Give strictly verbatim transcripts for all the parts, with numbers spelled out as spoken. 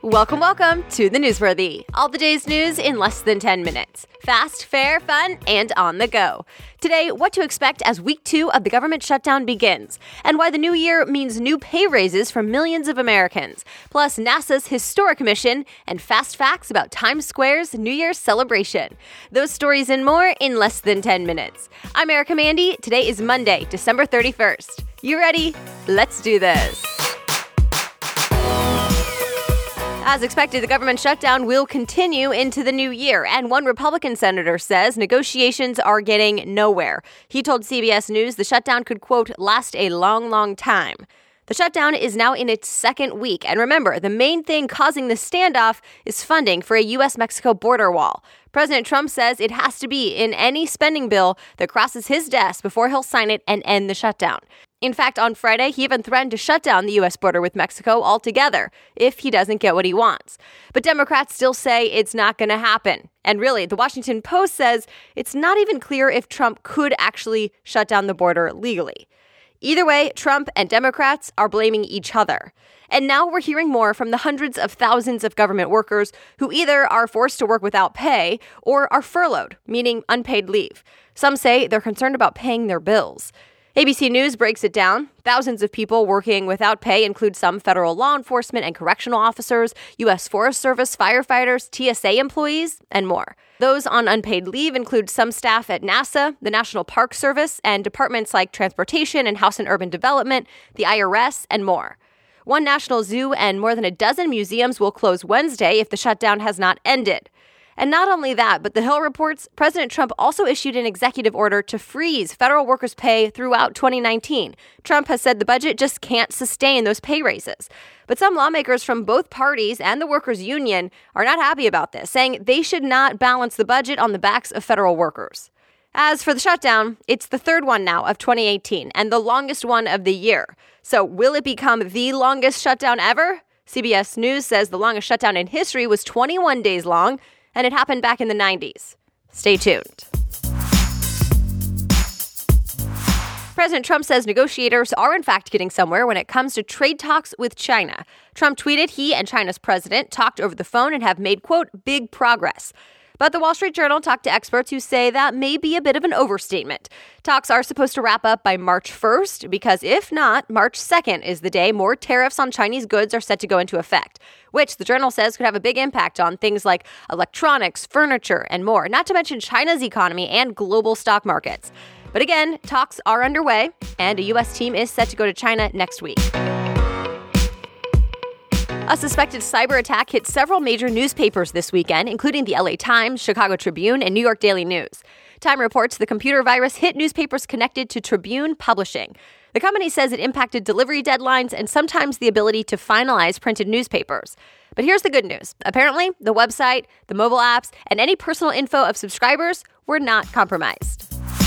Welcome, welcome to the Newsworthy. All the day's news in less than ten minutes. Fast, fair, fun, and on the go. Today, what to expect as week two of the government shutdown begins, and why the new year means new pay raises for millions of Americans, plus NASA's historic mission and fast facts about Times Square's New Year's celebration. Those stories and more in less than ten minutes. I'm Erica Mandy. Today is Monday, December thirty-first. You ready? Let's do this. As expected, the government shutdown will continue into the new year, and one Republican senator says negotiations are getting nowhere. He told C B S News the shutdown could, quote, last a long, long time. The shutdown is now in its second week, and remember, the main thing causing the standoff is funding for a U S Mexico border wall. President Trump says it has to be in any spending bill that crosses his desk before he'll sign it and end the shutdown. In fact, on Friday, he even threatened to shut down the U S border with Mexico altogether if he doesn't get what he wants. But Democrats still say it's not going to happen. And really, the Washington Post says it's not even clear if Trump could actually shut down the border legally. Either way, Trump and Democrats are blaming each other. And now we're hearing more from the hundreds of thousands of government workers who either are forced to work without pay or are furloughed, meaning unpaid leave. Some say they're concerned about paying their bills. A B C News breaks it down. Thousands of people working without pay include some federal law enforcement and correctional officers, U S Forest Service firefighters, T S A employees, and more. Those on unpaid leave include some staff at NASA, the National Park Service, and departments like Transportation and House and Urban Development, the I R S, and more. One national zoo and more than a dozen museums will close Wednesday if the shutdown has not ended. And not only that, but The Hill reports President Trump also issued an executive order to freeze federal workers' pay throughout twenty nineteen. Trump has said the budget just can't sustain those pay raises. But some lawmakers from both parties and the workers' union are not happy about this, saying they should not balance the budget on the backs of federal workers. As for the shutdown, it's the third one now of twenty eighteen and the longest one of the year. So will it become the longest shutdown ever? C B S News says the longest shutdown in history was twenty-one days long, and it happened back in the nineties. Stay tuned. President Trump says negotiators are in fact getting somewhere when it comes to trade talks with China. Trump tweeted he and China's president talked over the phone and have made, quote, big progress. But the Wall Street Journal talked to experts who say that may be a bit of an overstatement. Talks are supposed to wrap up by March first, because if not, March second is the day more tariffs on Chinese goods are set to go into effect, which the Journal says could have a big impact on things like electronics, furniture, and more, not to mention China's economy and global stock markets. But again, talks are underway, and a U S team is set to go to China next week. A suspected cyber attack hit several major newspapers this weekend, including the L A Times, Chicago Tribune, and New York Daily News. Time reports the computer virus hit newspapers connected to Tribune Publishing. The company says it impacted delivery deadlines and sometimes the ability to finalize printed newspapers. But here's the good news. Apparently, the website, the mobile apps, and any personal info of subscribers were not compromised.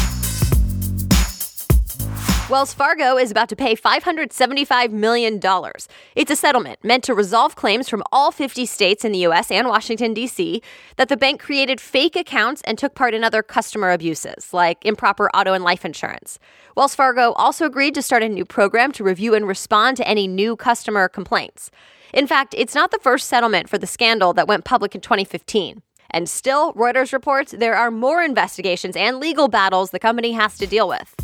Wells Fargo is about to pay five hundred seventy-five million dollars. It's a settlement meant to resolve claims from all fifty states in the U S and Washington, D C that the bank created fake accounts and took part in other customer abuses, like improper auto and life insurance. Wells Fargo also agreed to start a new program to review and respond to any new customer complaints. In fact, it's not the first settlement for the scandal that went public in twenty fifteen. And still, Reuters reports there are more investigations and legal battles the company has to deal with.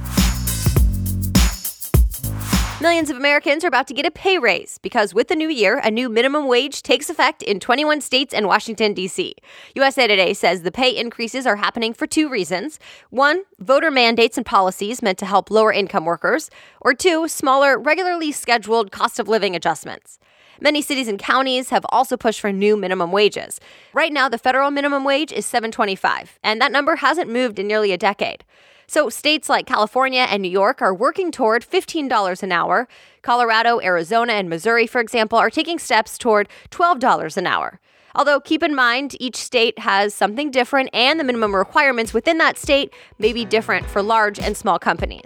Millions of Americans are about to get a pay raise because with the new year, a new minimum wage takes effect in twenty-one states and Washington, D C. U S A Today says the pay increases are happening for two reasons. One, voter mandates and policies meant to help lower income workers. Or two, smaller, regularly scheduled cost of living adjustments. Many cities and counties have also pushed for new minimum wages. Right now, the federal minimum wage is seven dollars and twenty-five cents, and that number hasn't moved in nearly a decade. So states like California and New York are working toward fifteen dollars an hour. Colorado, Arizona, and Missouri, for example, are taking steps toward twelve dollars an hour. Although keep in mind, each state has something different, and the minimum requirements within that state may be different for large and small companies.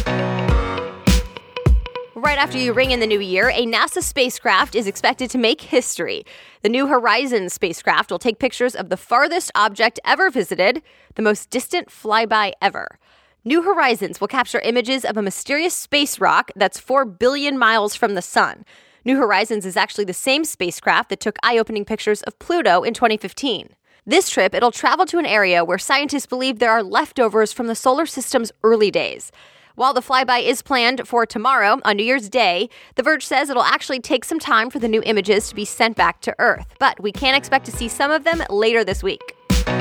Right after you ring in the new year, a NASA spacecraft is expected to make history. The New Horizons spacecraft will take pictures of the farthest object ever visited, the most distant flyby ever. New Horizons will capture images of a mysterious space rock that's four billion miles from the sun. New Horizons is actually the same spacecraft that took eye-opening pictures of Pluto in twenty fifteen. This trip, it'll travel to an area where scientists believe there are leftovers from the solar system's early days. While the flyby is planned for tomorrow, on New Year's Day, The Verge says it'll actually take some time for the new images to be sent back to Earth. But we can expect to see some of them later this week.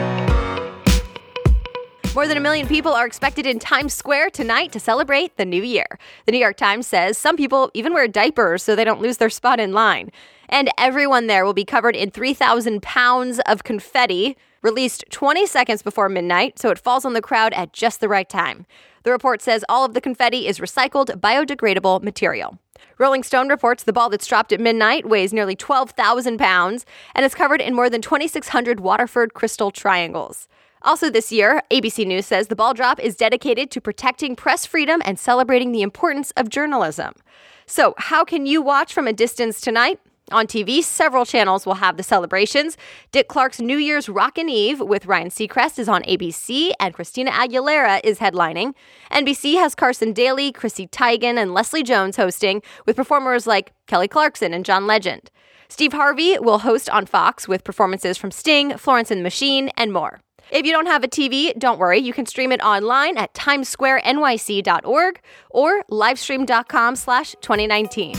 More than a million people are expected in Times Square tonight to celebrate the new year. The New York Times says some people even wear diapers so they don't lose their spot in line. And everyone there will be covered in three thousand pounds of confetti, released twenty seconds before midnight, so it falls on the crowd at just the right time. The report says all of the confetti is recycled, biodegradable material. Rolling Stone reports the ball that's dropped at midnight weighs nearly twelve thousand pounds and is covered in more than twenty-six hundred Waterford crystal triangles. Also this year, A B C News says the ball drop is dedicated to protecting press freedom and celebrating the importance of journalism. So how can you watch from a distance tonight? On T V, several channels will have the celebrations. Dick Clark's New Year's Rockin' Eve with Ryan Seacrest is on A B C, and Christina Aguilera is headlining. N B C has Carson Daly, Chrissy Teigen, and Leslie Jones hosting, with performers like Kelly Clarkson and John Legend. Steve Harvey will host on Fox with performances from Sting, Florence and the Machine, and more. If you don't have a T V, don't worry. You can stream it online at times square n y c dot org or livestream dot com slash twenty nineteen.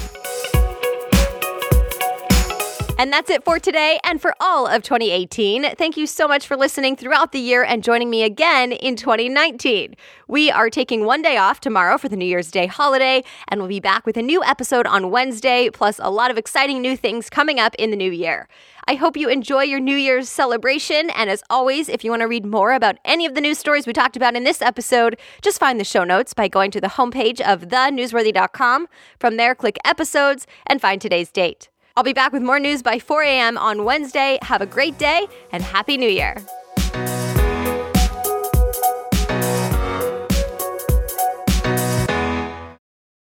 And that's it for today and for all of twenty eighteen. Thank you so much for listening throughout the year and joining me again in twenty nineteen. We are taking one day off tomorrow for the New Year's Day holiday, and we'll be back with a new episode on Wednesday, plus a lot of exciting new things coming up in the new year. I hope you enjoy your New Year's celebration, and as always, if you want to read more about any of the news stories we talked about in this episode, just find the show notes by going to the homepage of the newsworthy dot com. From there, click episodes and find today's date. I'll be back with more news by four a.m. on Wednesday. Have a great day and Happy New Year.